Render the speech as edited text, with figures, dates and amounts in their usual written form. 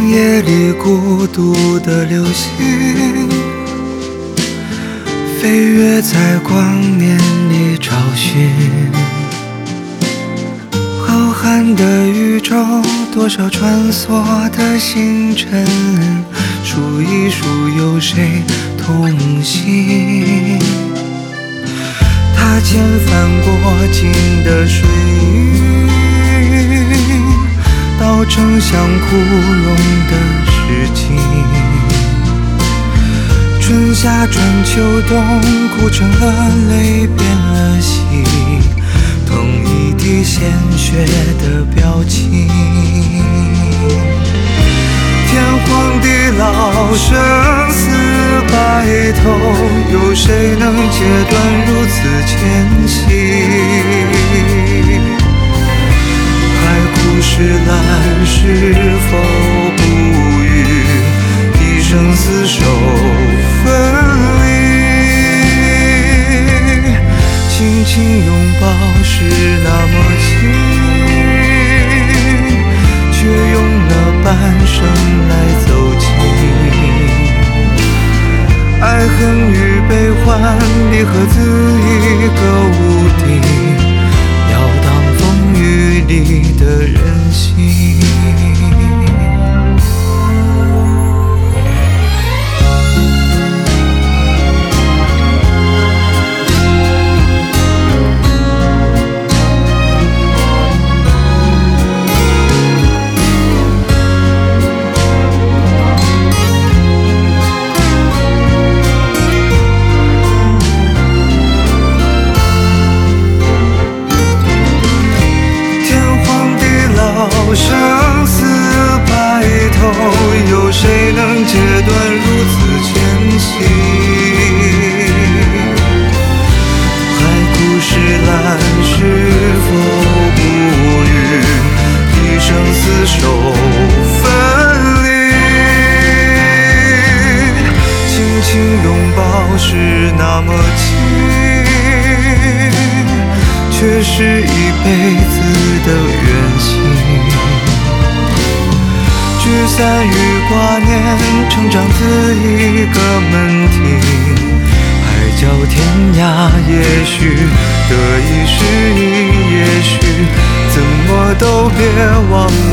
夜里孤独的流星，飞跃在光年里找寻。浩瀚的宇宙，多少穿梭的星辰，数一数有谁同行？踏前翻过尽的水云，道成像枯荣的诗经。春夏春秋冬，哭成了泪，变了心，同一滴鲜血的表情。天荒地老，生死白头，有谁能截断如此前行？海枯石烂，是否不渝？一生厮守分离，轻轻拥抱是那么轻，却用了半生来走近。爱恨与悲欢，离合自一个屋顶，要当风雨里的人心。生死白头，有谁能截断如此前行？海枯石烂，是否不渝？一生厮守分离，轻轻拥抱是那么轻，却是一辈子的远行。聚散与挂念，成长自一个门庭。海角天涯，也许得一失一，也许怎么都别忘